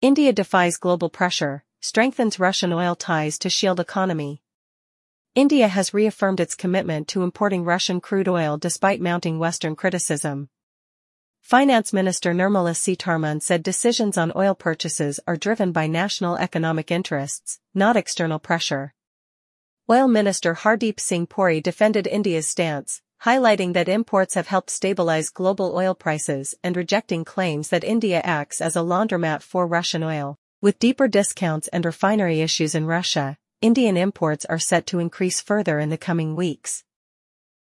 India defies global pressure, strengthens Russian oil ties to shield economy. India has reaffirmed its commitment to importing Russian crude oil despite mounting Western criticism. Finance Minister Nirmala Sitharaman said decisions on oil purchases are driven by national economic interests, not external pressure. Oil Minister Hardeep Singh Puri defended India's stance, highlighting that imports have helped stabilize global oil prices and rejecting claims that India acts as a laundromat for Russian oil. With deeper discounts and refinery issues in Russia, Indian imports are set to increase further in the coming weeks.